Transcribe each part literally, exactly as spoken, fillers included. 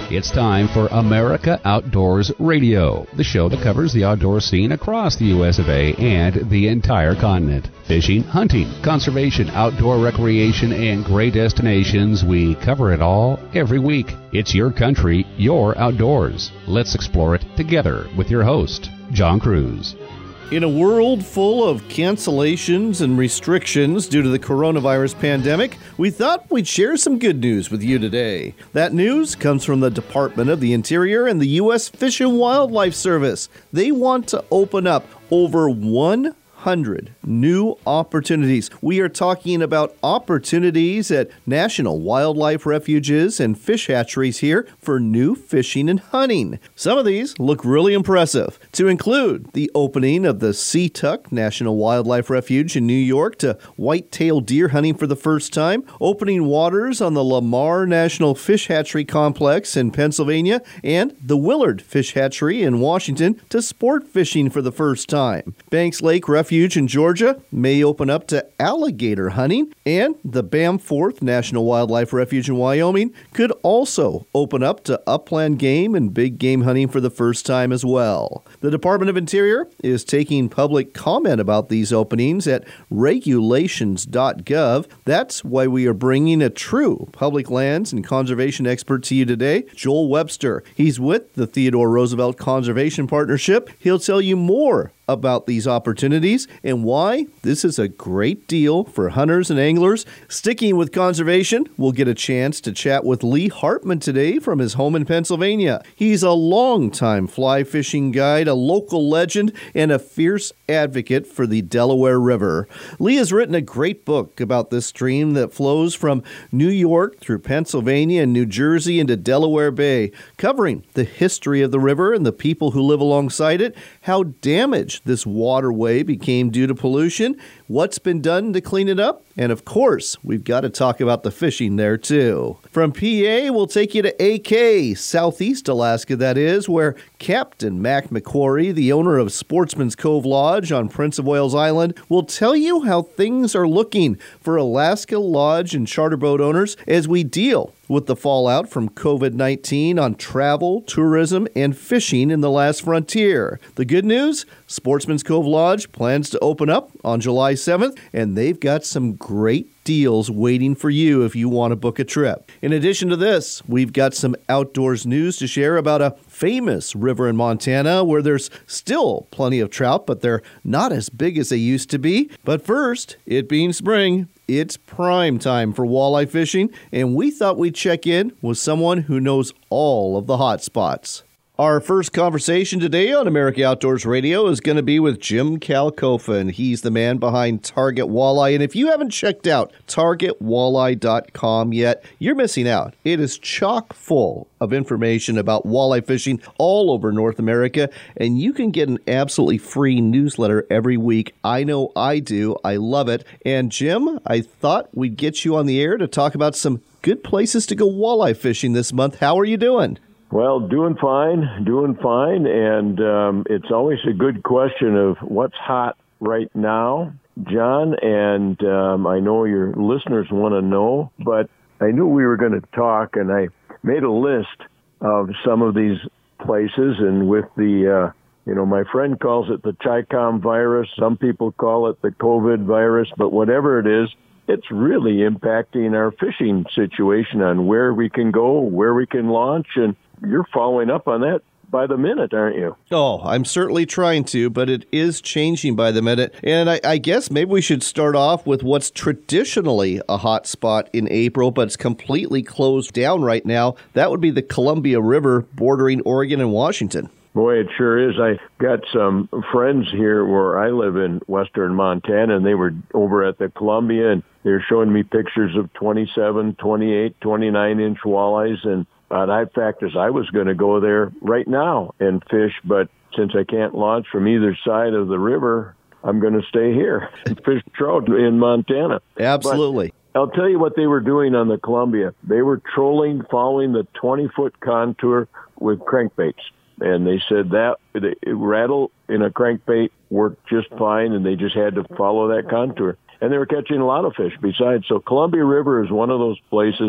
It's time for America Outdoors Radio, the show that covers the outdoor scene across the U S of A and the entire continent. Fishing, hunting, conservation, outdoor recreation, and great destinations. We cover it all every week. It's your country, your outdoors. Let's explore it together with your host, John Cruz. In a world full of cancellations and restrictions due to the coronavirus pandemic, we thought we'd share some good news with you today. That news comes from the Department of the Interior and the U S Fish and Wildlife Service. They want to open up over one hundred new opportunities. We are talking about opportunities at national wildlife refuges and fish hatcheries here for new fishing and hunting. Some of these look really impressive, to include the opening of the Seatuck National Wildlife Refuge in New York to white-tailed deer hunting for the first time, opening waters on the Lamar National Fish Hatchery Complex in Pennsylvania, and the Willard Fish Hatchery in Washington to sport fishing for the first time. Banks Lake Refuge in Georgia may open up to alligator hunting, and the Bamforth National Wildlife Refuge in Wyoming could also open up to upland game and big game hunting for the first time as well. The Department of Interior is taking public comment about these openings at regulations dot gov. That's why we are bringing a true public lands and conservation expert to you today, Joel Webster. He's with the Theodore Roosevelt Conservation Partnership. He'll tell you more about these opportunities and why this is a great deal for hunters and anglers. Sticking with conservation, we'll get a chance to chat with Lee Hartman today from his home in Pennsylvania. He's a longtime fly fishing guide, a local legend, and a fierce advocate for the Delaware River. Lee has written a great book about this stream that flows from New York through Pennsylvania and New Jersey into Delaware Bay, covering the history of the river and the people who live alongside it, how damaged this waterway became due to pollution, what's been done to clean it up, and of course, we've got to talk about the fishing there too. From P A, we'll take you to A K, Southeast Alaska that is, where Captain Mac McQuarrie, the owner of Sportsman's Cove Lodge on Prince of Wales Island, will tell you how things are looking for Alaska lodge and charter boat owners as we deal with the fallout from covid nineteen on travel, tourism, and fishing in the last frontier. The good news? Sportsman's Cove Lodge plans to open up on July seventh, and they've got some great deals waiting for you if you want to book a trip. In addition to this, we've got some outdoors news to share about a famous river in Montana where there's still plenty of trout, but they're not as big as they used to be. But first, it being spring, it's prime time for walleye fishing, and we thought we'd check in with someone who knows all of the hot spots. Our first conversation today on America Outdoors Radio is going to be with Jim Kalkofen. He's the man behind Target Walleye. And if you haven't checked out target walleye dot com yet, you're missing out. It is chock full of information about walleye fishing all over North America. And you can get an absolutely free newsletter every week. I know I do. I love it. And Jim, I thought we'd get you on the air to talk about some good places to go walleye fishing this month. How are you doing? Well, doing fine, doing fine, and um, it's always a good question of what's hot right now, John, and um, I know your listeners want to know, but I knew we were going to talk, and I made a list of some of these places, and with the, uh, you know, my friend calls it the Chi-Com virus, some people call it the COVID virus, but whatever it is, it's really impacting our fishing situation on where we can go, where we can launch, and you're following up on that by the minute, aren't you? Oh, I'm certainly trying to, but it is changing by the minute. And I, I guess maybe we should start off with what's traditionally a hot spot in April, but it's completely closed down right now. That would be the Columbia River bordering Oregon and Washington. Boy, it sure is. I got some friends here where I live in western Montana, and they were over at the Columbia, and they're showing me pictures of twenty-seven, twenty-eight, twenty-nine inch walleyes, and Uh, in fact, as I was going to go there right now and fish, but since I can't launch from either side of the river, I'm going to stay here and fish trout in Montana. Absolutely. But I'll tell you what they were doing on the Columbia. They were trolling, following the twenty-foot contour with crankbaits. And they said that the rattle in a crankbait worked just fine, and they just had to follow that contour. And they were catching a lot of fish besides. So Columbia River is one of those places.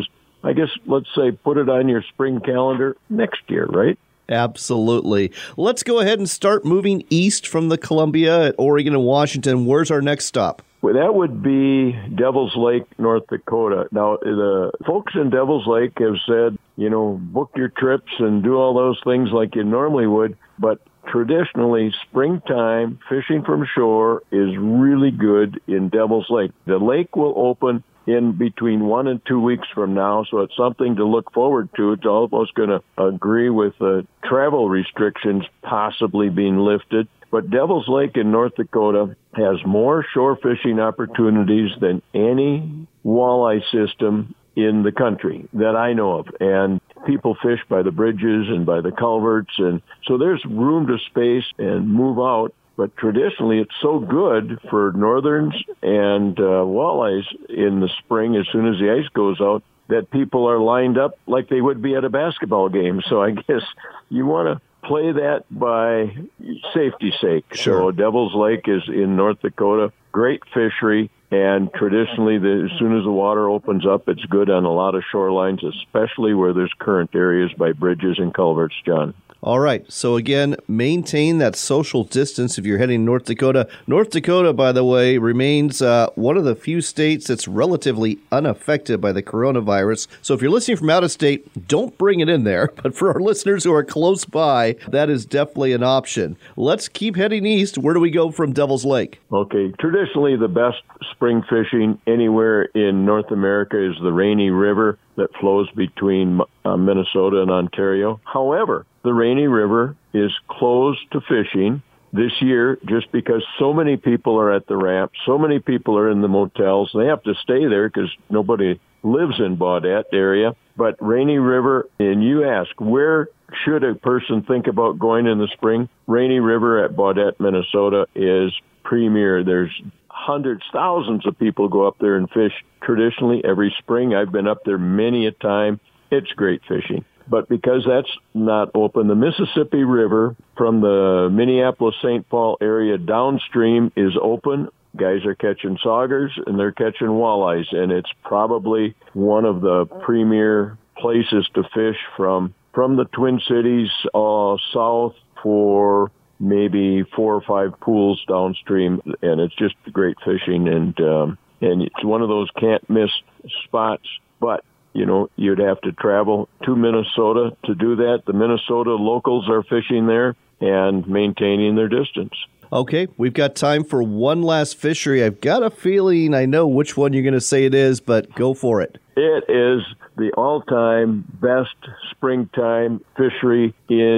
I guess, let's say, put it on your spring calendar next year, right? Absolutely. Let's go ahead and start moving east from the Columbia at Oregon and Washington. Where's our next stop? Well, that would be Devil's Lake, North Dakota. Now, the folks in Devil's Lake have said, you know, book your trips and do all those things like you normally would, but traditionally, springtime fishing from shore is really good in Devil's Lake. The lake will open in between one and two weeks from now, so it's something to look forward to. It's almost going to agree with uh, travel restrictions possibly being lifted. But Devil's Lake in North Dakota has more shore fishing opportunities than any walleye system in the country that I know of. And people fish by the bridges and by the culverts, and so there's room to space and move out. But traditionally, it's so good for northerns and uh, walleyes in the spring as soon as the ice goes out that people are lined up like they would be at a basketball game. So I guess you want to play that by safety's sake. Sure. So Devil's Lake is in North Dakota, great fishery, and traditionally, the, as soon as the water opens up, it's good on a lot of shorelines, especially where there's current areas by bridges and culverts, John. All right. So again, maintain that social distance if you're heading North Dakota. North Dakota, by the way, remains uh, one of the few states that's relatively unaffected by the coronavirus. So if you're listening from out of state, don't bring it in there. But for our listeners who are close by, that is definitely an option. Let's keep heading east. Where do we go from Devil's Lake? Okay. Traditionally, the best spring fishing anywhere in North America is the Rainy River that flows between uh, Minnesota and Ontario. However, the Rainy River is closed to fishing this year just because so many people are at the ramp, so many people are in the motels. They have to stay there because nobody lives in Baudette area. But Rainy River, and you ask, where should a person think about going in the spring? Rainy River at Baudette, Minnesota is premier. There's hundreds, thousands of people go up there and fish traditionally every spring. I've been up there many a time. It's great fishing. But because that's not open, the Mississippi River from the Minneapolis-Saint Paul area downstream is open. Guys are catching saugers and they're catching walleyes, and it's probably one of the premier places to fish from from the Twin Cities uh, south for maybe four or five pools downstream, and it's just great fishing, and um, and it's one of those can't miss spots. But you know, you'd have to travel to Minnesota to do that. The Minnesota locals are fishing there and maintaining their distance. Okay, we've got time for one last fishery. I've got a feeling I know which one you're going to say it is, but go for it. It is the all-time best springtime fishery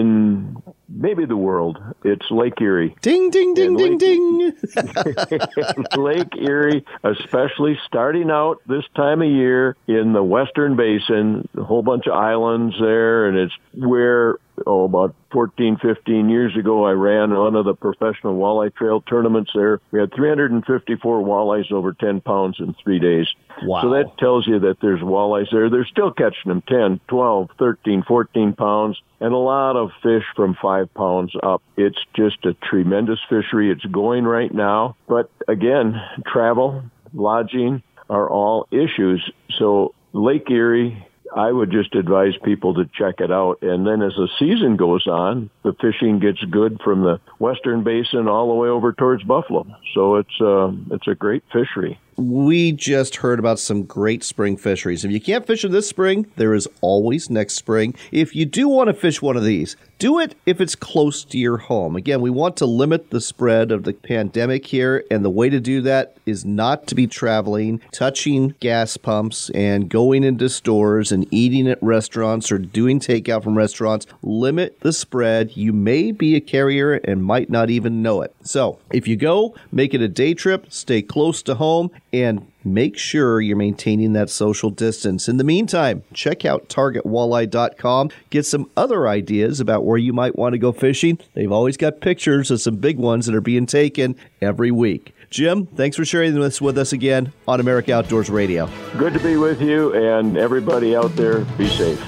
in maybe the world. It's Lake Erie. Ding, ding, ding, and ding, Lake, ding. Lake Erie, especially starting out this time of year in the Western Basin, a whole bunch of islands there, and it's where, oh, about fourteen, fifteen years ago, I ran one of the professional walleye trail tournaments there. We had three hundred fifty-four walleyes over ten pounds in three days. Wow. So that tells you that there's walleyes there. They're still catching them ten, twelve, thirteen, fourteen pounds, and a lot of fish from five pounds up. It's just a tremendous fishery. It's going right now. But again, travel, lodging are all issues. So Lake Erie, I would just advise people to check it out. And then as the season goes on, the fishing gets good from the Western Basin all the way over towards Buffalo. So it's uh, it's a great fishery. We just heard about some great spring fisheries. If you can't fish in this spring, there is always next spring. If you do want to fish one of these, do it if it's close to your home. Again, we want to limit the spread of the pandemic here, and the way to do that is not to be traveling, touching gas pumps, and going into stores and eating at restaurants or doing takeout from restaurants. Limit the spread. You may be a carrier and might not even know it. So if you go, make it a day trip, stay close to home, and make sure you're maintaining that social distance. In the meantime, check out target walleye dot com. Get some other ideas about where you might want to go fishing. They've always got pictures of some big ones that are being taken every week. Jim, thanks for sharing this with us again on America Outdoors Radio. Good to be with you, and everybody out there, be safe.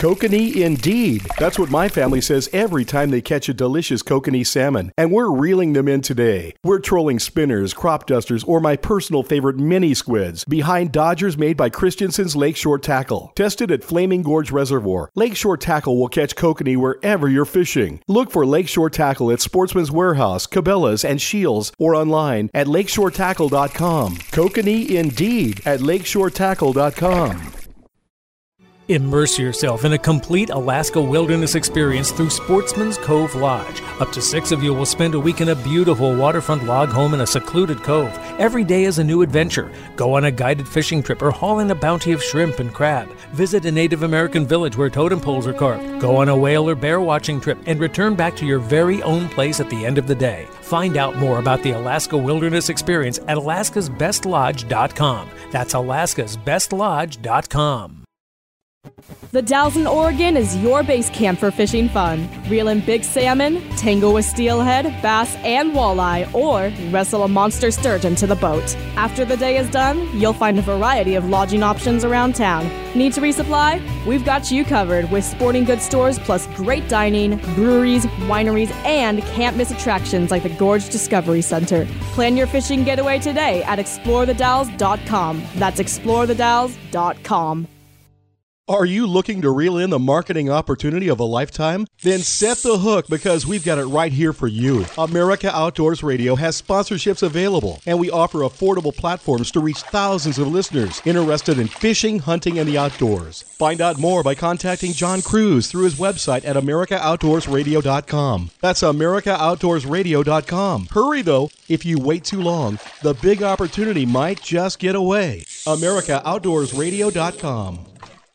Kokanee indeed. That's what my family says every time they catch a delicious kokanee salmon, and we're reeling them in today. We're trolling spinners, crop dusters, or my personal favorite mini squids behind dodgers made by Christensen's Lakeshore Tackle. Tested at Flaming Gorge Reservoir, Lakeshore Tackle will catch kokanee wherever you're fishing. Look for Lakeshore Tackle at Sportsman's Warehouse, Cabela's, and Shields, or online at lakeshore tackle dot com. Kokanee indeed at lakeshore tackle dot com. Immerse yourself in a complete Alaska wilderness experience through Sportsman's Cove Lodge. Up to six of you will spend a week in a beautiful waterfront log home in a secluded cove. Every day is a new adventure. Go on a guided fishing trip or haul in a bounty of shrimp and crab. Visit a Native American village where totem poles are carved. Go on a whale or bear watching trip and return back to your very own place at the end of the day. Find out more about the Alaska Wilderness Experience at alaskas best lodge dot com. That's alaskas best lodge dot com. The Dalles in Oregon is your base camp for fishing fun. Reel in big salmon, tangle with steelhead, bass, and walleye, or wrestle a monster sturgeon to the boat. After the day is done, you'll find a variety of lodging options around town. Need to resupply? We've got you covered with sporting goods stores plus great dining, breweries, wineries, and can't-miss attractions like the Gorge Discovery Center. Plan your fishing getaway today at explore the dalles dot com. That's explore the dalles dot com. Are you looking to reel in the marketing opportunity of a lifetime? Then set the hook, because we've got it right here for you. America Outdoors Radio has sponsorships available, and we offer affordable platforms to reach thousands of listeners interested in fishing, hunting, and the outdoors. Find out more by contacting John Cruz through his website at america outdoors radio dot com. That's america outdoors radio dot com. Hurry, though. If you wait too long, the big opportunity might just get away. america outdoors radio dot com.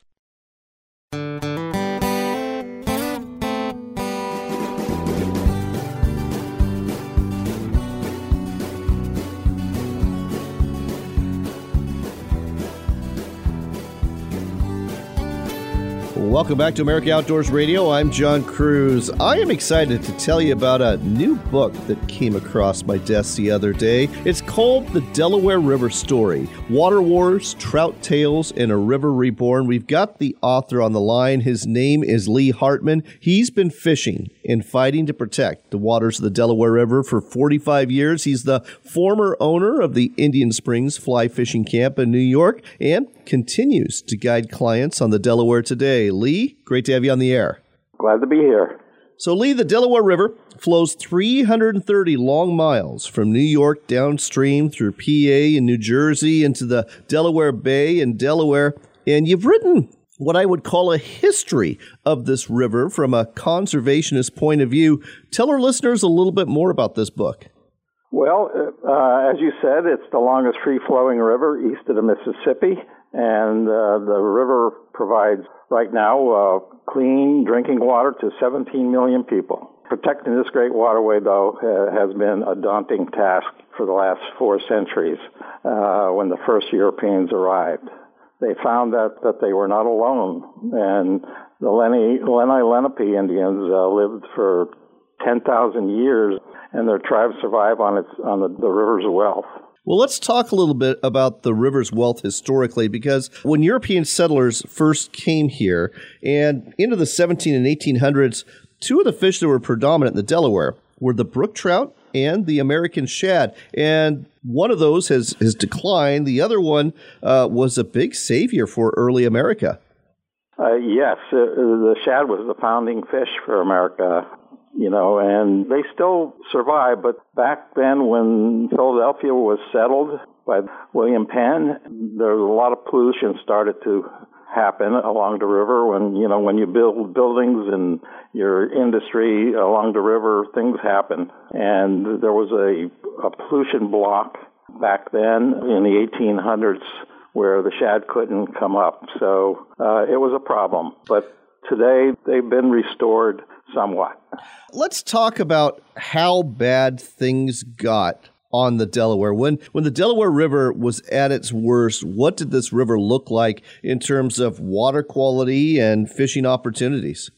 Welcome back to America Outdoors Radio. I'm John Cruz. I am excited to tell you about a new book that came across my desk the other day. It's called The Delaware River Story: Water Wars, Trout Tales, and a River Reborn. We've got the author on the line. His name is Lee Hartman. He's been fishing and fighting to protect the waters of the Delaware River for forty-five years. He's the former owner of the Indian Springs Fly Fishing Camp in New York and continues to guide clients on the Delaware today. Lee, great to have you on the air. Glad to be here. So, Lee, the Delaware River flows three hundred thirty long miles from New York downstream through P A and New Jersey into the Delaware Bay and Delaware. And you've written what I would call a history of this river from a conservationist point of view. Tell our listeners a little bit more about this book. Well, uh, as you said, it's the longest free-flowing river east of the Mississippi, and uh, the river provides right now uh, clean drinking water to seventeen million people. Protecting this great waterway, though, uh, has been a daunting task for the last four centuries uh, when the first Europeans arrived. They found that, that they were not alone, and the Lenni, Lenni Lenape Indians uh, lived for ten thousand years, and their tribes survive on its on the, the river's wealth. Well, let's talk a little bit about the river's wealth historically, because when European settlers first came here and into the seventeen and eighteen hundreds, two of the fish that were predominant in the Delaware were the brook trout and the American shad. And one of those has, has declined. The other one uh, was a big savior for early America. Uh, yes, uh, the shad was the founding fish for America. You know, and they still survive. But back then, when Philadelphia was settled by William Penn, there was a lot of pollution started to happen along the river. When, you know, when you build buildings and your industry along the river, things happen. And there was a, a pollution block back then in the eighteen hundreds where the shad couldn't come up. So uh, it was a problem. But today, they've been restored somewhat. Let's talk about how bad things got on the Delaware. When when the Delaware River was at its worst, what did this river look like in terms of water quality and fishing opportunities?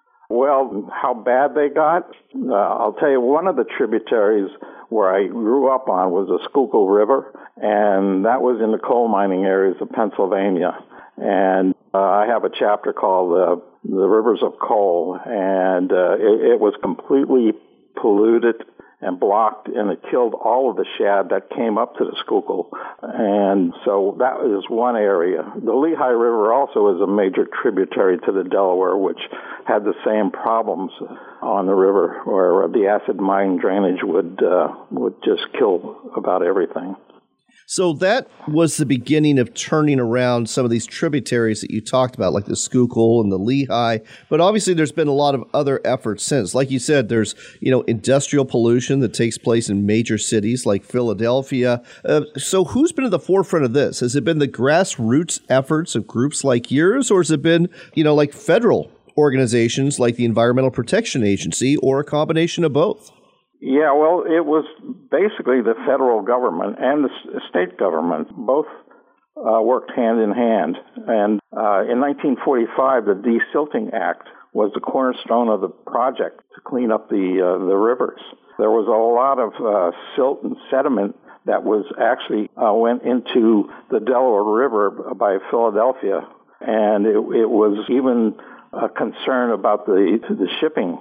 Well, how bad they got? Uh, I'll tell you, one of the tributaries where I grew up on was the Schuylkill River, and that was in the coal mining areas of Pennsylvania. And Uh, I have a chapter called uh, The Rivers of Coal, and uh, it, it was completely polluted and blocked, and it killed all of the shad that came up to the Schuylkill. And so that is one area. The Lehigh River also is a major tributary to the Delaware, which had the same problems on the river, where the acid mine drainage would uh, would just kill about everything. So that was the beginning of turning around some of these tributaries that you talked about, like the Schuylkill and the Lehigh. But obviously there's been a lot of other efforts since. Like you said, there's, you know, industrial pollution that takes place in major cities like Philadelphia. Uh, so who's been at the forefront of this? Has it been the grassroots efforts of groups like yours, or has it been, you know, like federal organizations like the Environmental Protection Agency, or a combination of both? Yeah, well, it was basically the federal government and the state government. Both uh, worked hand in hand. And uh, in nineteen forty-five, the Desilting Act was the cornerstone of the project to clean up the uh, the rivers. There was a lot of uh, silt and sediment that was actually uh, went into the Delaware River by Philadelphia, and it, it was even a concern about the the shipping.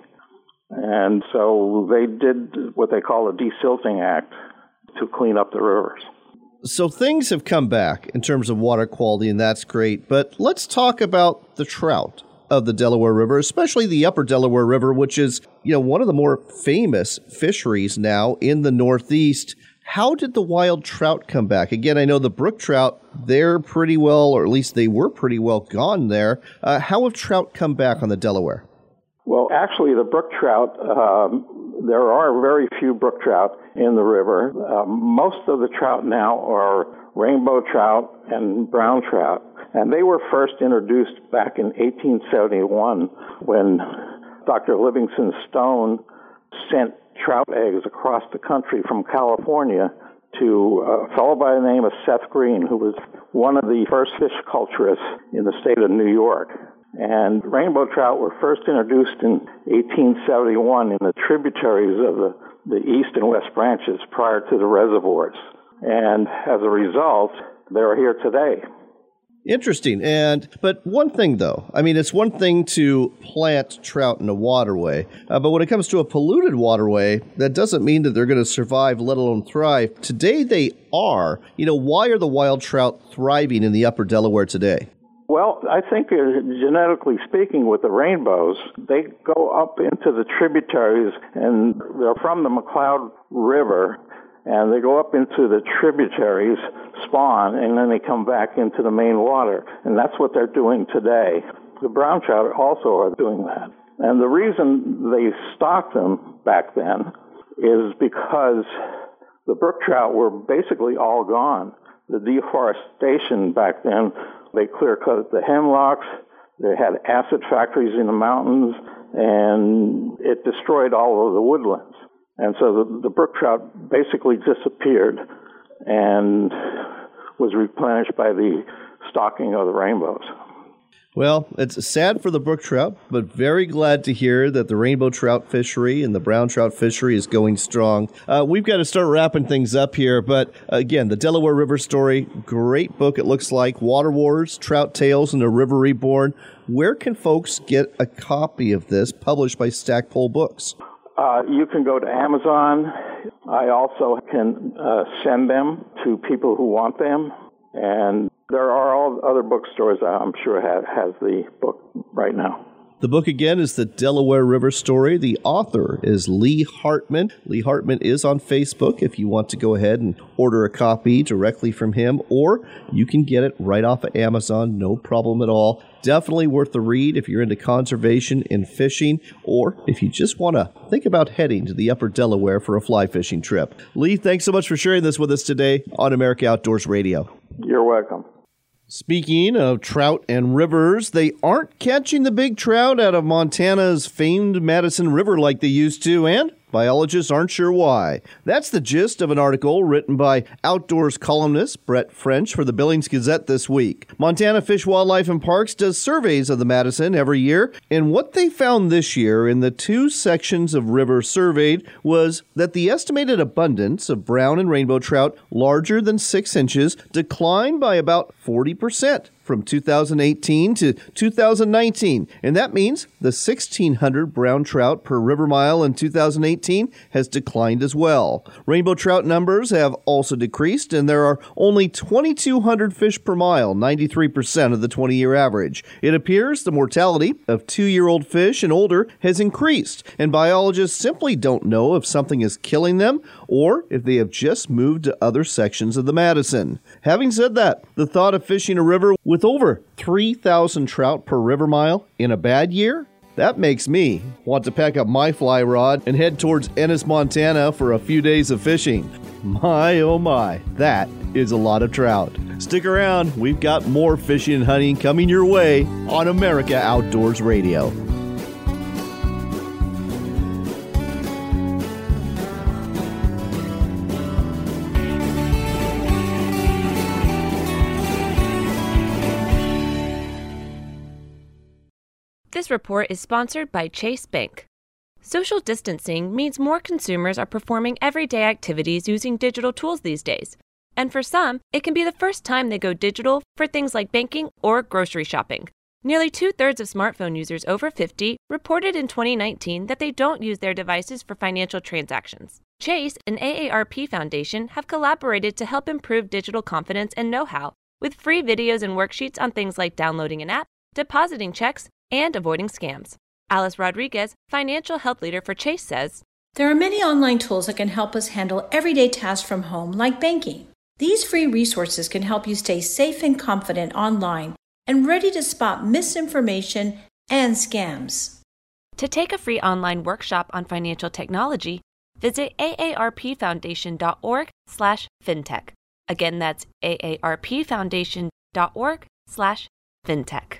And so they did what they call a Desilting Act to clean up the rivers. So things have come back in terms of water quality, and that's great. But let's talk about the trout of the Delaware River, especially the upper Delaware River, which is, you know, one of the more famous fisheries now in the Northeast. How did the wild trout come back? Again, I know the brook trout, they're pretty well, or at least they were pretty well gone there. Uh, how have trout come back on the Delaware? Well, actually, the brook trout, um, there are very few brook trout in the river. Uh, most of the trout now are rainbow trout and brown trout. And they were first introduced back in eighteen seventy-one when Doctor Livingston Stone sent trout eggs across the country from California to a fellow by the name of Seth Green, who was one of the first fish culturists in the state of New York. And rainbow trout were first introduced in eighteen seventy-one in the tributaries of the, the east and west branches prior to the reservoirs. And as a result, they're here today. Interesting. And but one thing, though, I mean, it's one thing to plant trout in a waterway, uh, but when it comes to a polluted waterway, that doesn't mean that they're going to survive, let alone thrive. Today they are. You know, why are the wild trout thriving in the upper Delaware today? Well, I think uh, genetically speaking, with the rainbows, they go up into the tributaries, and they're from the McCloud River, and they go up into the tributaries, spawn, and then they come back into the main water. And that's what they're doing today. The brown trout also are doing that. And the reason they stocked them back then is because the brook trout were basically all gone. The deforestation back then, they clear-cut the hemlocks, they had acid factories in the mountains, and it destroyed all of the woodlands. And so the, the brook trout basically disappeared and was replenished by the stocking of the rainbows. Well, it's sad for the brook trout, but very glad to hear that the rainbow trout fishery and the brown trout fishery is going strong. Uh, we've got to start wrapping things up here, but again, the Delaware River Story, great book it looks like, Water Wars, Trout Tales, and a River Reborn. Where can folks get a copy of this published by Stackpole Books? Uh, you can go to Amazon. I also can uh, send them to people who want them, and there are all other bookstores I'm sure have has the book right now. The book, again, is The Delaware River Story. The author is Lee Hartman. Lee Hartman is on Facebook if you want to go ahead and order a copy directly from him, or you can get it right off of Amazon, no problem at all. Definitely worth the read if you're into conservation and fishing, or if you just want to think about heading to the upper Delaware for a fly fishing trip. Lee, thanks so much for sharing this with us today on America Outdoors Radio. You're welcome. Speaking of trout and rivers, they aren't catching the big trout out of Montana's famed Madison River like they used to, and biologists aren't sure why. That's the gist of an article written by outdoors columnist Brett French for the Billings Gazette this week. Montana Fish, Wildlife, and Parks does surveys of the Madison every year, and what they found this year in the two sections of river surveyed was that the estimated abundance of brown and rainbow trout larger than six inches declined by about forty percent for from two thousand eighteen to two thousand nineteen, and that means the sixteen hundred brown trout per river mile in two thousand eighteen has declined as well. Rainbow trout numbers have also decreased, and there are only twenty-two hundred fish per mile, ninety-three percent of the twenty-year average. It appears the mortality of two-year-old fish and older has increased, and biologists simply don't know if something is killing them or if they have just moved to other sections of the Madison. Having said that, the thought of fishing a river with over three thousand trout per river mile in a bad year? That makes me want to pack up my fly rod and head towards Ennis, Montana for a few days of fishing. My, oh my, that is a lot of trout. Stick around, we've got more fishing and hunting coming your way on America Outdoors Radio. This report is sponsored by Chase Bank. Social distancing means more consumers are performing everyday activities using digital tools these days. And for some, it can be the first time they go digital for things like banking or grocery shopping. Nearly two-thirds of smartphone users over fifty reported in twenty nineteen that they don't use their devices for financial transactions. Chase and A A R P Foundation have collaborated to help improve digital confidence and know-how with free videos and worksheets on things like downloading an app, depositing checks, and avoiding scams. Alice Rodriguez, financial health leader for Chase, says, "There are many online tools that can help us handle everyday tasks from home, like banking. These free resources can help you stay safe and confident online and ready to spot misinformation and scams." To take a free online workshop on financial technology, visit aarpfoundation.org slash fintech. Again, that's aarpfoundation.org slash fintech.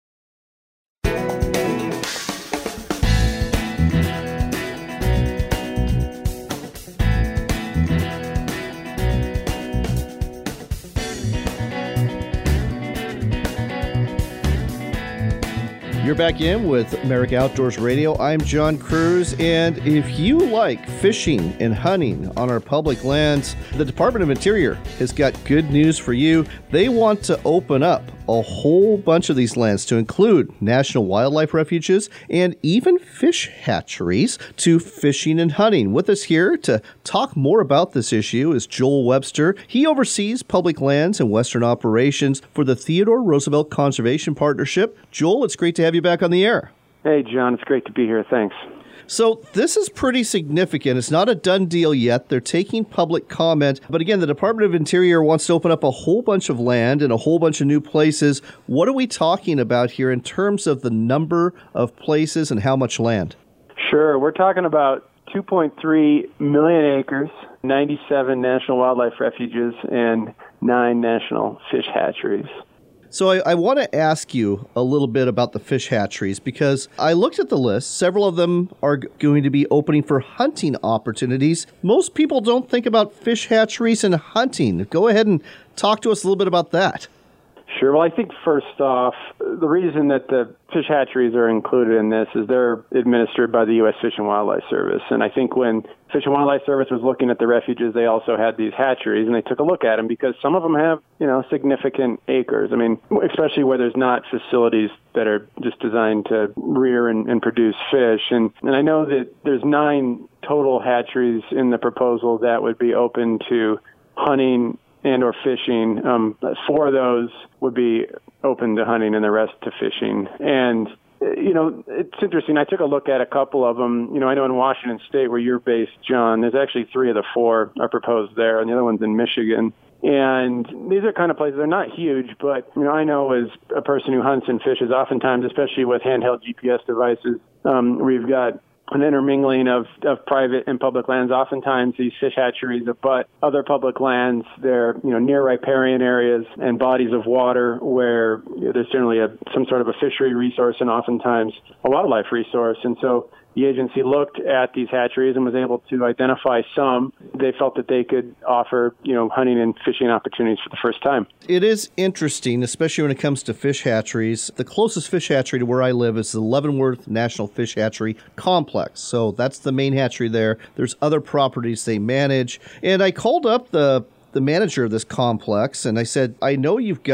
You're back in with America Outdoors Radio. I'm John Cruz, and if you like fishing and hunting on our public lands, the Department of Interior has got good news for you. They want to open up a whole bunch of these lands to include national wildlife refuges and even fish hatcheries to fishing and hunting. With us here to talk more about this issue is Joel Webster. He oversees public lands and western operations for the Theodore Roosevelt Conservation Partnership. Joel, it's great to have you back on the air. Hey, John, it's great to be here. Thanks. So this is pretty significant. It's not a done deal yet. They're taking public comment. But again, the Department of Interior wants to open up a whole bunch of land and a whole bunch of new places. What are we talking about here in terms of the number of places and how much land? Sure. We're talking about two point three million acres, ninety-seven national wildlife refuges, and nine national fish hatcheries. So I, I want to ask you a little bit about the fish hatcheries because I looked at the list. Several of them are g- going to be opening for hunting opportunities. Most people don't think about fish hatcheries and hunting. Go ahead and talk to us a little bit about that. Sure. Well, I think first off, the reason that the fish hatcheries are included in this is they're administered by the U S Fish and Wildlife Service. And I think when Fish and Wildlife Service was looking at the refuges, they also had these hatcheries, and they took a look at them because some of them have, you know, significant acres. I mean, especially where there's not facilities that are just designed to rear and, and produce fish. And, and I know that there's nine total hatcheries in the proposal that would be open to hunting and or fishing. Um, four of those would be open to hunting and the rest to fishing. And, you know, it's interesting. I took a look at a couple of them. You know, I know in Washington State, where you're based, John, there's actually three of the four are proposed there, and the other one's in Michigan. And these are kind of places, they're not huge, but, you know, I know as a person who hunts and fishes, oftentimes, especially with handheld G P S devices, um, we've got an intermingling of, of private and public lands. Oftentimes, these fish hatcheries abut other public lands. They're, you know, near riparian areas and bodies of water where you know, there's generally a, some sort of a fishery resource and oftentimes a wildlife resource. And so the agency looked at these hatcheries and was able to identify some. They felt that they could offer, you know, hunting and fishing opportunities for the first time. It is interesting, especially when it comes to fish hatcheries. The closest fish hatchery to where I live is the Leavenworth National Fish Hatchery Complex. So that's the main hatchery there. There's other properties they manage. And I called up the, the manager of this complex, and I said, I know you've got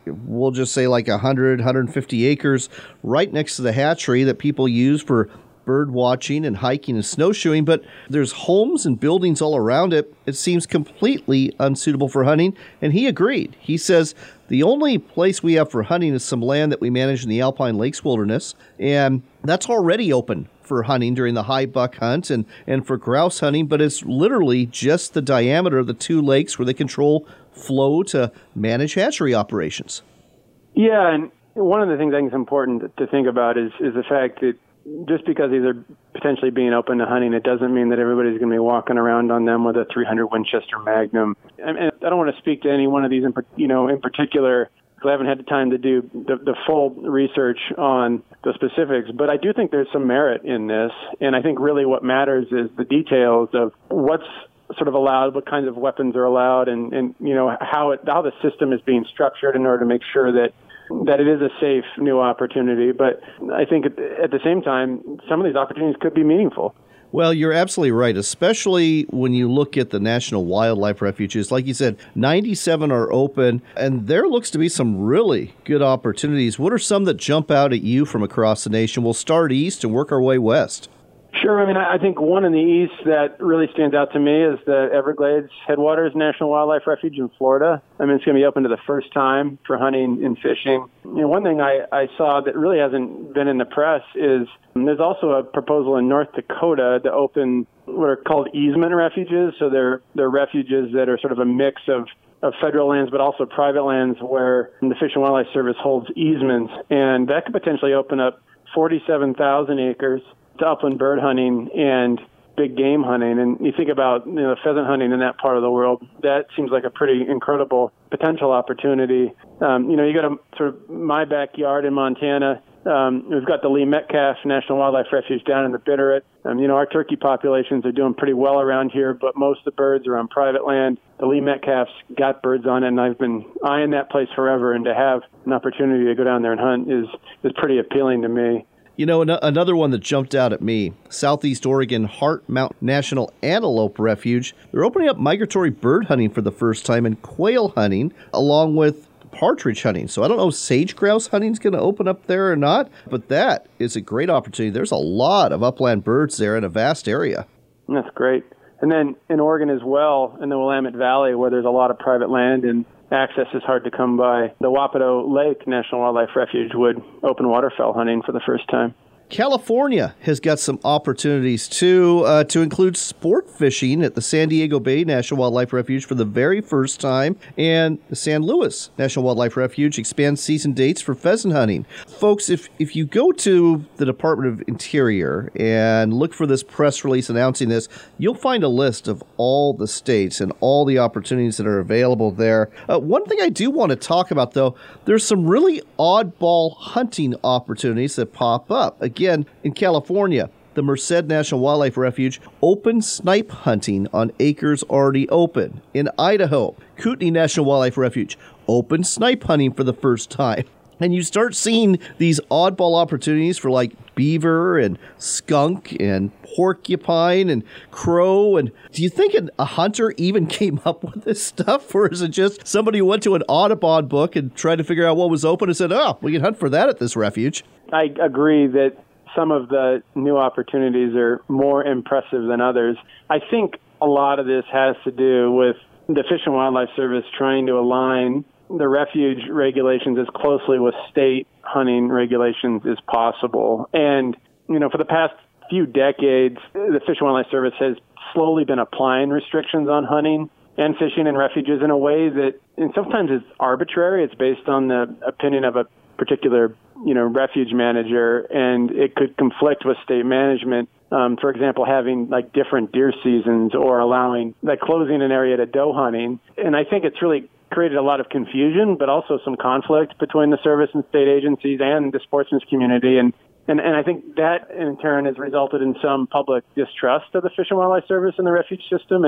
we'll just say like one hundred, one hundred fifty acres right next to the hatchery that people use for bird watching and hiking and snowshoeing, but there's homes and buildings all around it. It seems completely unsuitable for hunting, and he agreed. He says the only place we have for hunting is some land that we manage in the Alpine Lakes Wilderness, and that's already open for hunting during the high buck hunt and, and for grouse hunting, but it's literally just the diameter of the two lakes where they control flow to manage hatchery operations. Yeah, and one of the things I think is important to think about is, is the fact that just because these are potentially being open to hunting, it doesn't mean that everybody's going to be walking around on them with a three hundred Winchester Magnum. And I don't want to speak to any one of these, in, you know, in particular, because I haven't had the time to do the, the full research on the specifics. But I do think there's some merit in this, and I think really what matters is the details of what's sort of allowed, what kinds of weapons are allowed, and, and you know how it how the system is being structured in order to make sure that. that it is a safe new opportunity. But I think at, at the same time, some of these opportunities could be meaningful. Well, you're absolutely right, especially when you look at the National Wildlife Refuges. Like you said, ninety-seven are open, and there looks to be some really good opportunities. What are some that jump out at you from across the nation? We'll start east and work our way west. Sure. I mean, I think one in the east that really stands out to me is the Everglades Headwaters National Wildlife Refuge in Florida. I mean, it's going to be open to the first time for hunting and fishing. You know, one thing I, I saw that really hasn't been in the press is there's also a proposal in North Dakota to open what are called easement refuges. So they're, they're refuges that are sort of a mix of of federal lands, but also private lands where the Fish and Wildlife Service holds easements. And that could potentially open up forty-seven thousand acres to upland bird hunting and big game hunting. And you think about, you know, pheasant hunting in that part of the world, that seems like a pretty incredible potential opportunity. Um, you know, you go to sort of my backyard in Montana. Um, we've got the Lee Metcalf National Wildlife Refuge down in the Bitterroot. Um, you know, our turkey populations are doing pretty well around here, but most of the birds are on private land. The Lee Metcalf's got birds on it, and I've been eyeing that place forever. And to have an opportunity to go down there and hunt is, is pretty appealing to me. You know, an- another one that jumped out at me, Southeast Oregon Heart Mountain National Antelope Refuge. They're opening up migratory bird hunting for the first time and quail hunting, along with partridge hunting. So I don't know if sage grouse hunting is going to open up there or not, but that is a great opportunity. There's a lot of upland birds there in a vast area. That's great. And then in Oregon as well, in the Willamette Valley, where there's a lot of private land and access is hard to come by, the Wapato Lake National Wildlife Refuge would open waterfowl hunting for the first time. California has got some opportunities, too, uh, to include sport fishing at the San Diego Bay National Wildlife Refuge for the very first time, and the San Luis National Wildlife Refuge expands season dates for pheasant hunting. Folks, if, if you go to the Department of Interior and look for this press release announcing this, you'll find a list of all the states and all the opportunities that are available there. Uh, one thing I do want to talk about, though, there's some really oddball hunting opportunities that pop up. Again, Again, in California, the Merced National Wildlife Refuge open snipe hunting on acres already open. In Idaho, Kootenai National Wildlife Refuge open snipe hunting for the first time. And you start seeing these oddball opportunities for like beaver and skunk and porcupine and crow. And do you think a hunter even came up with this stuff? Or is it just somebody who went to an Audubon book and tried to figure out what was open and said, oh, we can hunt for that at this refuge? I agree that some of the new opportunities are more impressive than others. I think a lot of this has to do with the Fish and Wildlife Service trying to align the refuge regulations as closely with state hunting regulations as possible. And, you know, for the past few decades, the Fish and Wildlife Service has slowly been applying restrictions on hunting and fishing in refuges in a way that, and sometimes it's arbitrary. It's based on the opinion of a particular, you know, refuge manager, and it could conflict with state management. Um, for example, having like different deer seasons or allowing, like closing an area to doe hunting. And I think it's really created a lot of confusion, but also some conflict between the service and state agencies and the sportsman's community. And, and, and I think that in turn has resulted in some public distrust of the Fish and Wildlife Service and the refuge system. And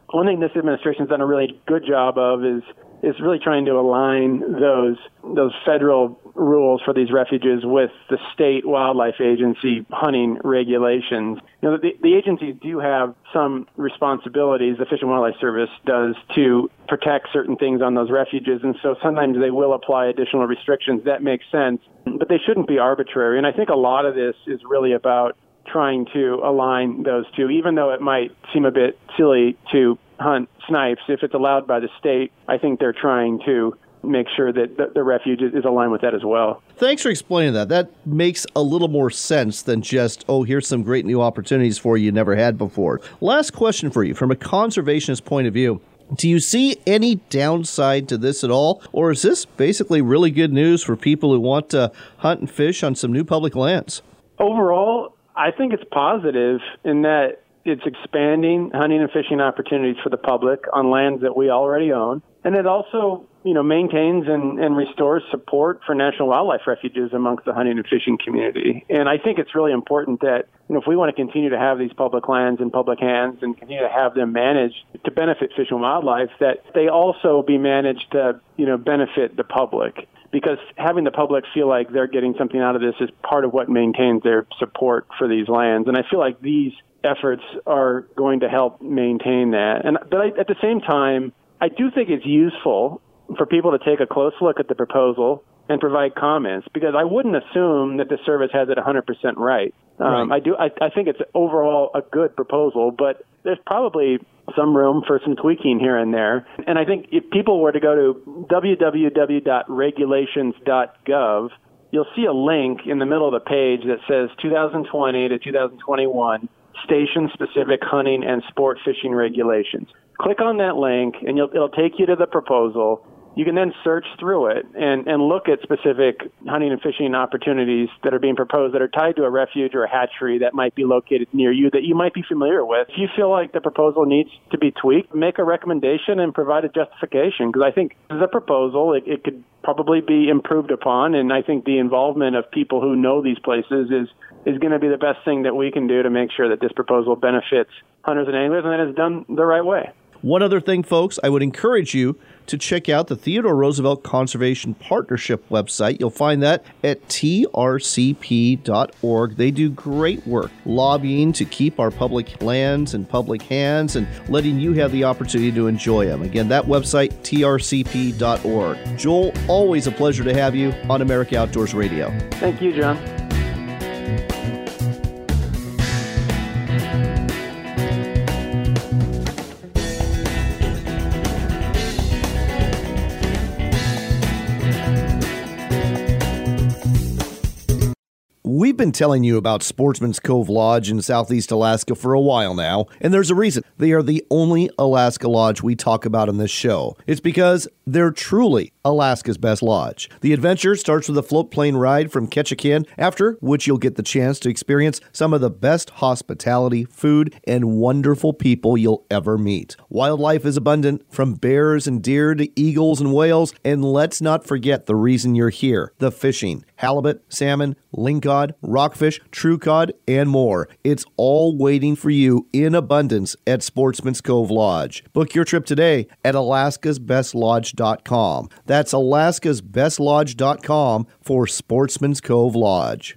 one thing this administration's done a really good job of is is really trying to align those those federal rules for these refuges with the state wildlife agency hunting regulations. You know, the, the agencies do have some responsibilities, the Fish and Wildlife Service does, to protect certain things on those refuges, and so sometimes they will apply additional restrictions. That makes sense, but they shouldn't be arbitrary. And I think a lot of this is really about trying to align those two, even though it might seem a bit silly to hunt snipes. If it's allowed by the state, I think they're trying to make sure that the, the refuge is aligned with that as well. Thanks for explaining that. That makes a little more sense than just, oh, here's some great new opportunities for you you never had before. Last question for you. From a conservationist point of view, do you see any downside to this at all? Or is this basically really good news for people who want to hunt and fish on some new public lands? Overall, I think it's positive in that it's expanding hunting and fishing opportunities for the public on lands that we already own. And it also, you know, maintains and, and restores support for national wildlife refuges amongst the hunting and fishing community. And I think it's really important that, you know, if we want to continue to have these public lands in public hands and continue to have them managed to benefit fish and wildlife, that they also be managed to, you know, benefit the public. Because having the public feel like they're getting something out of this is part of what maintains their support for these lands. And I feel like these efforts are going to help maintain that. And but I, at the same time, I do think it's useful for people to take a close look at the proposal and provide comments, because I wouldn't assume that the service has it one hundred percent right. Um, right. I do. I, I think it's overall a good proposal, but there's probably some room for some tweaking here and there. And I think if people were to go to w w w dot regulations dot gov, you'll see a link in the middle of the page that says two thousand twenty to two thousand twenty-one station-specific hunting and sport fishing regulations. Click on that link, and you'll, it'll take you to the proposal. You can then search through it and, and look at specific hunting and fishing opportunities that are being proposed that are tied to a refuge or a hatchery that might be located near you that you might be familiar with. If you feel like the proposal needs to be tweaked, make a recommendation and provide a justification, because I think this is a proposal. It, it could probably be improved upon, and I think the involvement of people who know these places is, is going to be the best thing that we can do to make sure that this proposal benefits hunters and anglers and that it's done the right way. One other thing, folks, I would encourage you to check out the Theodore Roosevelt Conservation Partnership website. You'll find that at T R C P dot org. They do great work lobbying to keep our public lands in public hands and letting you have the opportunity to enjoy them. Again, that website, T R C P dot org. Joel, always a pleasure to have you on America Outdoors Radio. Thank you, John. We've been telling you about Sportsman's Cove Lodge in Southeast Alaska for a while now, and there's a reason. They are the only Alaska lodge we talk about on this show. It's because they're truly Alaska's best lodge. The adventure starts with a float plane ride from Ketchikan, after which you'll get the chance to experience some of the best hospitality, food, and wonderful people you'll ever meet. Wildlife is abundant, from bears and deer to eagles and whales, and let's not forget the reason you're here, the fishing. Halibut, salmon, lingcod, rockfish, true cod, and more. It's all waiting for you in abundance at Sportsman's Cove Lodge. Book your trip today at alaskas best lodge dot com. That's alaskas best lodge dot com for Sportsman's Cove Lodge.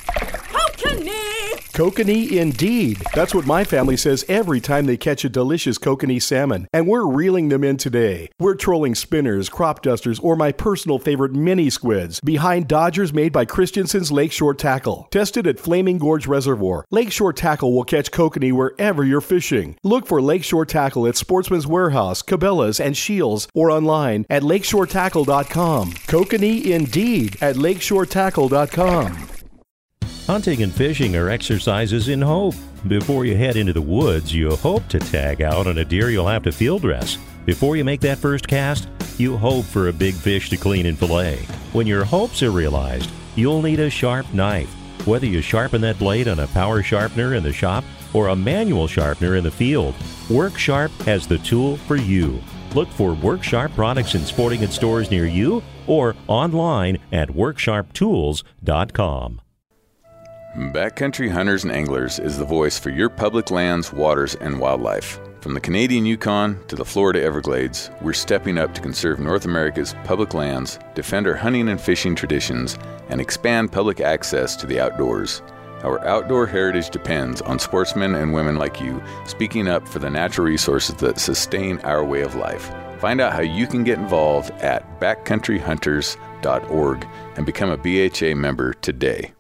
Kokanee indeed. That's what my family says every time they catch a delicious kokanee salmon, and we're reeling them in today. We're trolling spinners, crop dusters, or my personal favorite mini squids behind dodgers made by Christensen's Lakeshore Tackle. Tested at Flaming Gorge Reservoir, Lakeshore Tackle will catch kokanee wherever you're fishing. Look for Lakeshore Tackle at Sportsman's Warehouse, Cabela's, and Shields, or online at lakeshore tackle dot com. Kokanee indeed at lakeshore tackle dot com. Hunting and fishing are exercises in hope. Before you head into the woods, you hope to tag out on a deer you'll have to field dress. Before you make that first cast, you hope for a big fish to clean and fillet. When your hopes are realized, you'll need a sharp knife. Whether you sharpen that blade on a power sharpener in the shop or a manual sharpener in the field, WorkSharp has the tool for you. Look for WorkSharp products in sporting goods stores near you or online at work sharp tools dot com. Backcountry Hunters and Anglers is the voice for your public lands, waters, and wildlife. From the Canadian Yukon to the Florida Everglades, we're stepping up to conserve North America's public lands, defend our hunting and fishing traditions, and expand public access to the outdoors. Our outdoor heritage depends on sportsmen and women like you speaking up for the natural resources that sustain our way of life. Find out how you can get involved at backcountry hunters dot org and become a B H A member today.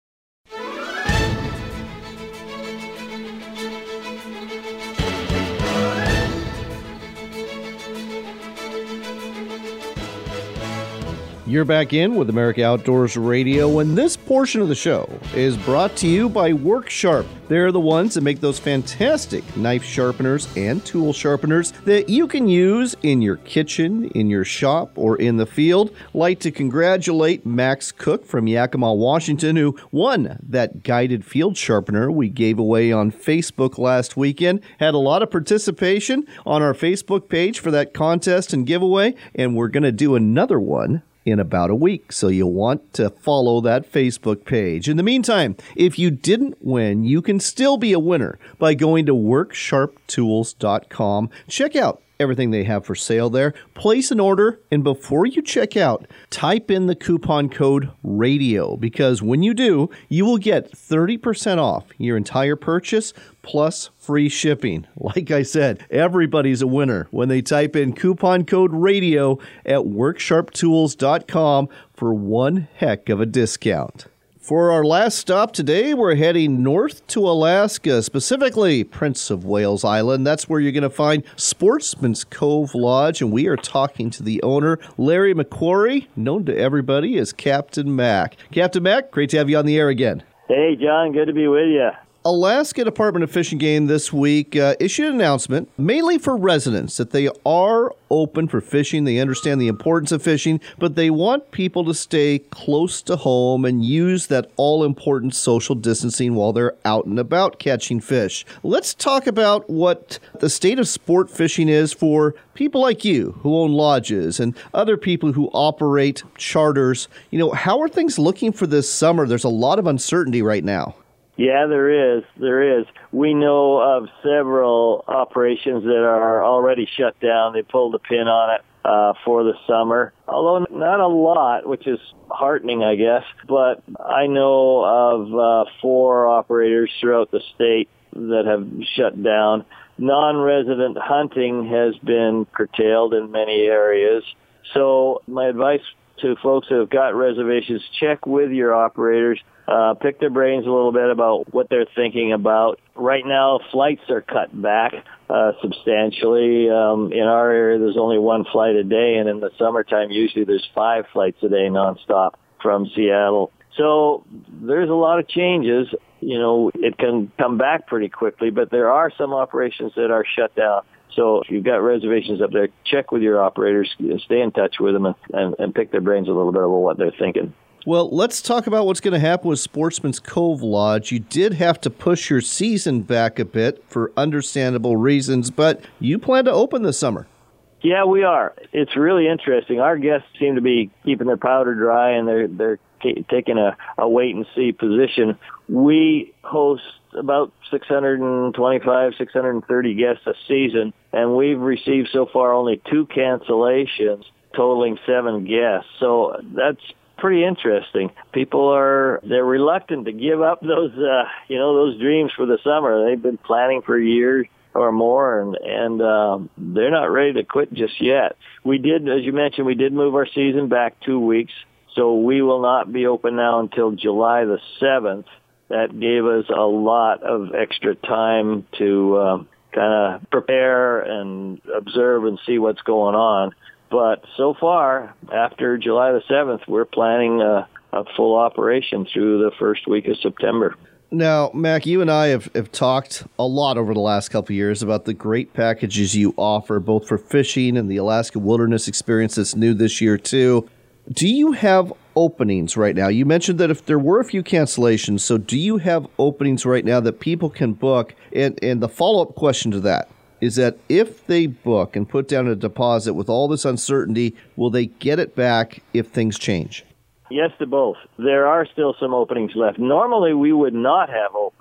You're back in with America Outdoors Radio, and this portion of the show is brought to you by WorkSharp. They're the ones that make those fantastic knife sharpeners and tool sharpeners that you can use in your kitchen, in your shop, or in the field. Like to congratulate Max Cook from Yakima, Washington, who won that guided field sharpener we gave away on Facebook last weekend. Had a lot of participation on our Facebook page for that contest and giveaway, and we're going to do another one in about a week, so you'll want to follow that Facebook page. In the meantime, if you didn't win, you can still be a winner by going to work sharp tools dot com. Check out everything they have for sale there. Place an order, and before you check out, type in the coupon code RADIO, because when you do, you will get thirty percent off your entire purchase plus free shipping. Like I said, everybody's a winner when they type in coupon code RADIO at work sharp tools dot com for one heck of a discount. For our last stop today, we're heading north to Alaska, specifically Prince of Wales Island. That's where you're going to find Sportsman's Cove Lodge, and we are talking to the owner, Larry McQuarrie, known to everybody as Captain Mac. Captain Mac, great to have you on the air again. Hey, John, good to be with you. Alaska Department of Fish and Game this week uh, issued an announcement, mainly for residents, that they are open for fishing. They understand the importance of fishing, but they want people to stay close to home and use that all-important social distancing while they're out and about catching fish. Let's talk about what the state of sport fishing is for people like you who own lodges and other people who operate charters. You know, how are things looking for this summer? There's a lot of uncertainty right now. Yeah, there is. There is. We know of several operations that are already shut down. They pulled the pin on it uh, for the summer, although not a lot, which is heartening, I guess. But I know of uh, four operators throughout the state that have shut down. Non-resident hunting has been curtailed in many areas. So my advice to folks who have got reservations, check with your operators. Uh, pick their brains a little bit about what they're thinking about. Right now, flights are cut back uh, substantially. Um, in our area, there's only one flight a day, and in the summertime, usually there's five flights a day nonstop from Seattle. So there's a lot of changes. You know, it can come back pretty quickly, but there are some operations that are shut down. So if you've got reservations up there, check with your operators, stay in touch with them, and, and, and pick their brains a little bit about what they're thinking. Well, let's talk about what's going to happen with Sportsman's Cove Lodge. You did have to push your season back a bit for understandable reasons, but you plan to open this summer. Yeah, we are. It's really interesting. Our guests seem to be keeping their powder dry, and they're they're t- taking a, a wait-and-see position. We host about six hundred twenty-five, six hundred thirty guests a season, and we've received so far only two cancellations, totaling seven guests. So that's pretty interesting. People are, they're reluctant to give up those, uh, you know, those dreams for the summer. They've been planning for a year or more, and, and um, they're not ready to quit just yet. We did, as you mentioned, we did move our season back two weeks, so we will not be open now until July the seventh. That gave us a lot of extra time to um, kind of prepare and observe and see what's going on. But so far, after July the seventh, we're planning a, a full operation through the first week of September. Now, Mac, you and I have, have talked a lot over the last couple of years about the great packages you offer, both for fishing and the Alaska Wilderness Experience that's new this year, too. Do you have openings right now? You mentioned that if there were a few cancellations, so do you have openings right now that people can book? And, and the follow-up question to that is that if they book and put down a deposit with all this uncertainty, will they get it back if things change? Yes to both. There are still some openings left. Normally, we would not have openings.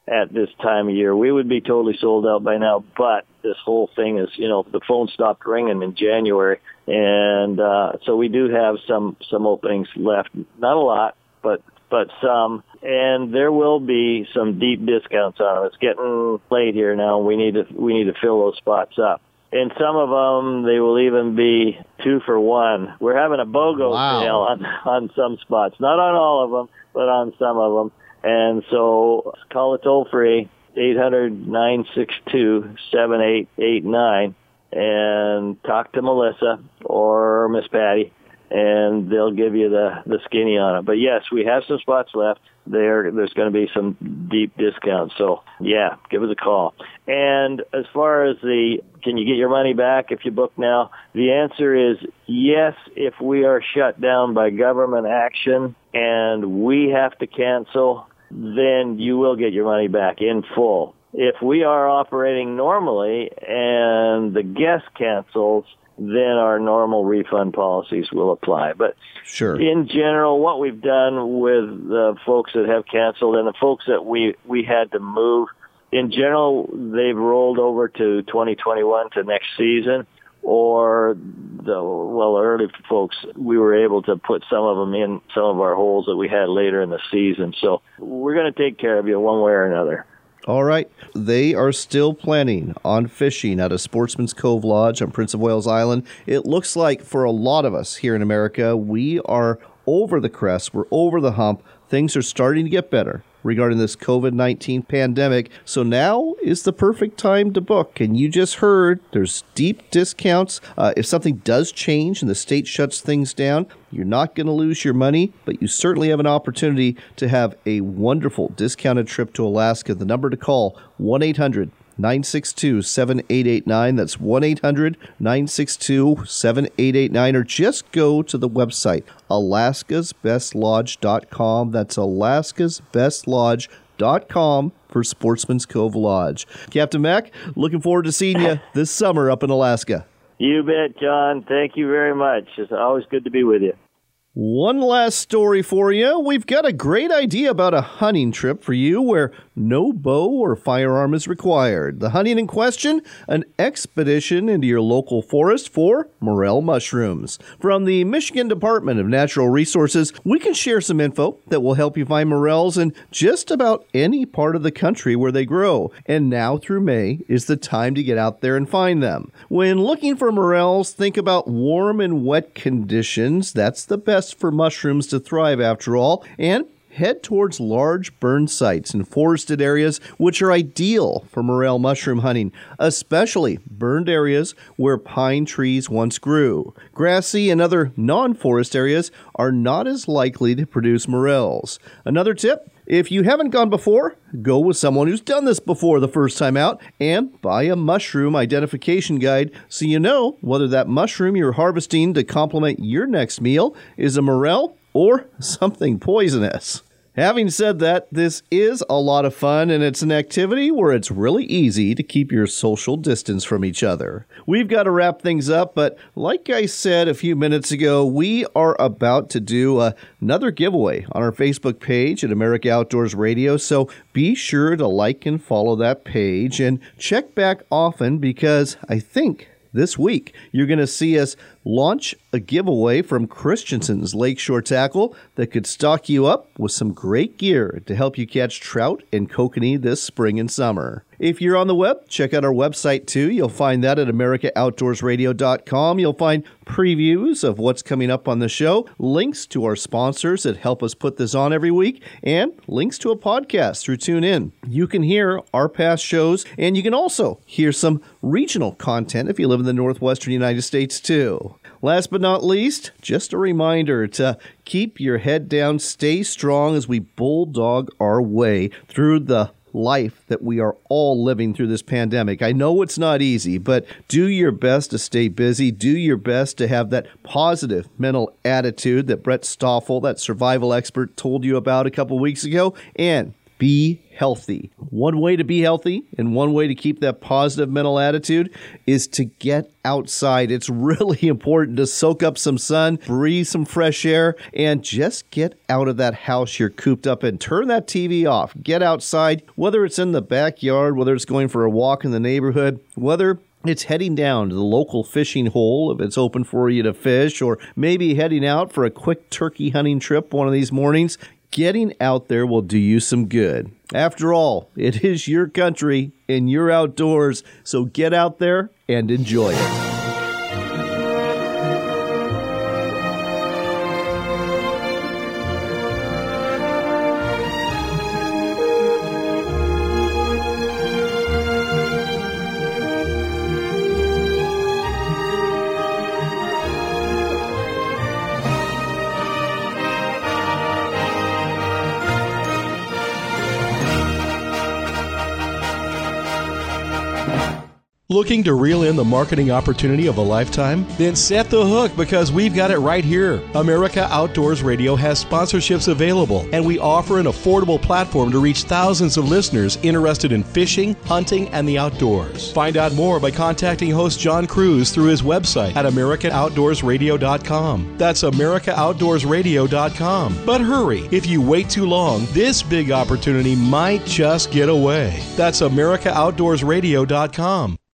at this time of year. We would be totally sold out by now, but this whole thing is, you know, the phone stopped ringing in January, and uh, so we do have some some openings left. Not a lot, but but some, and there will be some deep discounts on them. It's getting late here now. We need to we need to fill those spots up. In some of them, they will even be two for one. We're having a BOGO Wow. sale on on some spots, not on all of them, but on some of them. And so call it toll free, eight hundred, nine six two, seven eight eight nine, and talk to Melissa or Miss Patty, and they'll give you the, the skinny on it. But yes, we have some spots left. There, there's going to be some deep discounts. So yeah, give us a call. And as far as the, can you get your money back if you book now? The answer is yes, if we are shut down by government action and we have to cancel, then you will get your money back in full. If we are operating normally and the guest cancels, then our normal refund policies will apply. But sure, in general, what we've done with the folks that have canceled and the folks that we, we had to move, in general, they've rolled over to twenty twenty-one to next season. Or the, well, early folks, we were able to put some of them in some of our holes that we had later in the season. So we're going to take care of you one way or another. All right. They are still planning on fishing at a Sportsman's Cove Lodge on Prince of Wales Island. It looks like for a lot of us here in America, we are over the crest. We're over the hump. Things are starting to get better regarding this covid nineteen pandemic. So now is the perfect time to book. And you just heard there's deep discounts. Uh, if something does change and the state shuts things down, you're not going to lose your money, but you certainly have an opportunity to have a wonderful discounted trip to Alaska. The number to call, one eight hundred nine six two seven eight eight nine. That's one eight hundred nine six two seven eight eight nine, or just go to the website, Alaska's Best Lodge dot com. That's Alaska's Best Lodge dot com for Sportsman's Cove Lodge. Captain Mack, looking forward to seeing you this summer up in Alaska. You bet, John. Thank you very much. It's always good to be with you. One last story for you. We've got a great idea about a hunting trip for you where no bow or firearm is required. The hunting in question, an expedition into your local forest for morel mushrooms. From the Michigan Department of Natural Resources, we can share some info that will help you find morels in just about any part of the country where they grow. And now through May is the time to get out there and find them. When looking for morels, think about warm and wet conditions. That's the best for mushrooms to thrive after all, and head towards large burn sites in forested areas which are ideal for morel mushroom hunting, especially burned areas where pine trees once grew. Grassy and other non-forest areas are not as likely to produce morels. Another tip, if you haven't gone before, go with someone who's done this before the first time out and buy a mushroom identification guide so you know whether that mushroom you're harvesting to complement your next meal is a morel or something poisonous. Having said that, this is a lot of fun, and it's an activity where it's really easy to keep your social distance from each other. We've got to wrap things up, but like I said a few minutes ago, we are about to do uh, another giveaway on our Facebook page at America Outdoors Radio, so be sure to like and follow that page, and check back often because I think this week, you're going to see us launch a giveaway from Christensen's Lakeshore Tackle that could stock you up with some great gear to help you catch trout and kokanee this spring and summer. If you're on the web, check out our website too. You'll find that at America Outdoors Radio dot com. You'll find previews of what's coming up on the show, links to our sponsors that help us put this on every week, and links to a podcast through TuneIn. You can hear our past shows, and you can also hear some regional content if you live in the northwestern United States too. Last but not least, just a reminder to keep your head down, stay strong as we bulldog our way through the life that we are all living through this pandemic. I know it's not easy, but do your best to stay busy. Do your best to have that positive mental attitude that Brett Stoffel, that survival expert, told you about a couple weeks ago. And be healthy. One way to be healthy and one way to keep that positive mental attitude is to get outside. It's really important to soak up some sun, breathe some fresh air, and just get out of that house you're cooped up in. Turn that T V off. Get outside, whether it's in the backyard, whether it's going for a walk in the neighborhood, whether it's heading down to the local fishing hole if it's open for you to fish, or maybe heading out for a quick turkey hunting trip one of these mornings. Getting out there will do you some good. After all, it is your country and your outdoors, so get out there and enjoy it. Looking to reel in the marketing opportunity of a lifetime? Then set the hook because we've got it right here. America Outdoors Radio has sponsorships available, and we offer an affordable platform to reach thousands of listeners interested in fishing, hunting, and the outdoors. Find out more by contacting host John Cruz through his website at america outdoors radio dot com. That's america outdoors radio dot com. But hurry, if you wait too long, this big opportunity might just get away. That's america outdoors radio dot com.